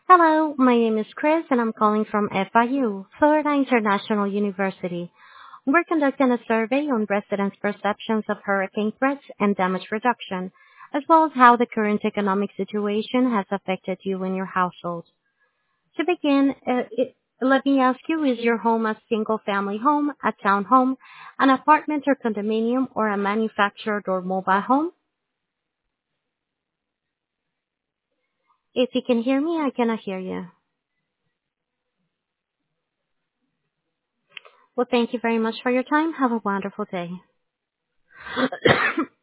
Hello, my name is Chris and I'm calling from FIU, Florida International University. We're conducting a survey on residents' perceptions of hurricane threats and damage reduction, as well as how the current economic situation has affected you and your household. To begin, let me ask you, is your home a single-family home, a townhome, an apartment or condominium, or a manufactured or mobile home? If you can hear me, I cannot hear you. Well, thank you very much for your time. Have a wonderful day.